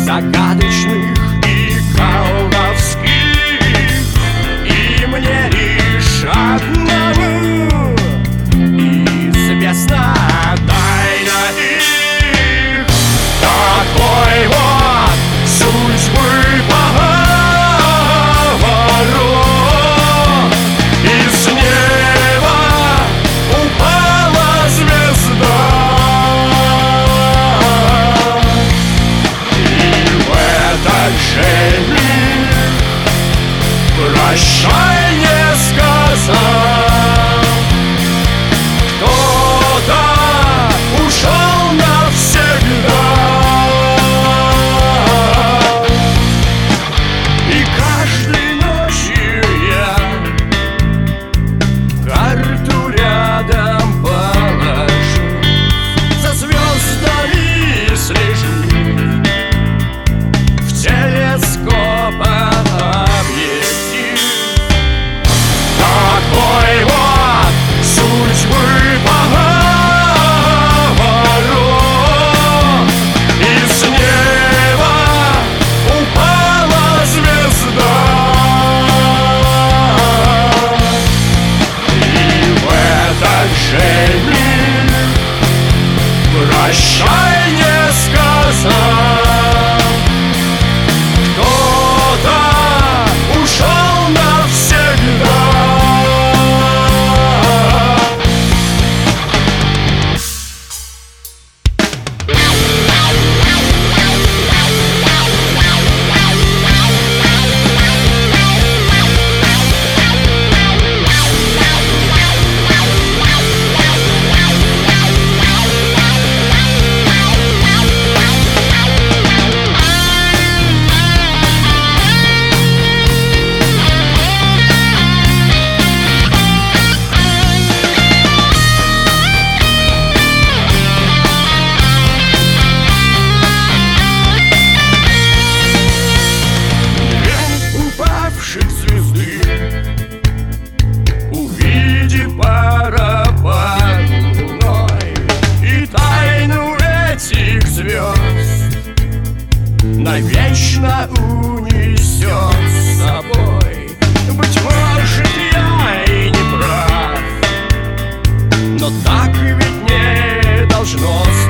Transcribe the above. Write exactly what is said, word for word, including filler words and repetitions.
загадочных и колдовских. И мне лишь одному известна тайна их. Такой вот судьбы поворот. Из неба упала звезда, и в этот же миг прощай не сказал. Кто-то ушел навсегда, и каждой ночью я карту рядом положу, за звездами слежу, в телескоп объектив. Такой вот судьбы поворот. Из неба упала звезда, и в этот же миг прощай не сказал. Кто-то ушел навсегда. Звезды, увиди барабан мной и тайну этих звезд навечно унесет с собой. Быть может, я и не прав, но так ведь не должно стать.